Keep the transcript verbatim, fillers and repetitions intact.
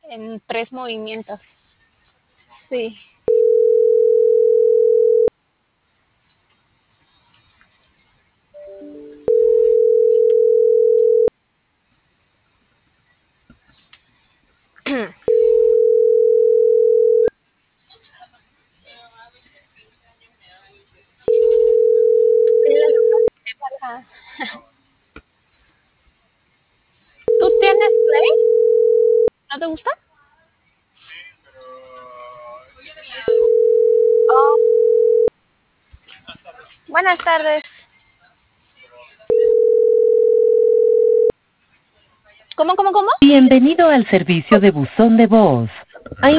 en tres movimientos. Sí. Ajá. ¿Tú tienes Play? ¿No te gusta? Oh, buenas tardes. ¿Cómo, cómo, cómo? Bienvenido al servicio de buzón de voz.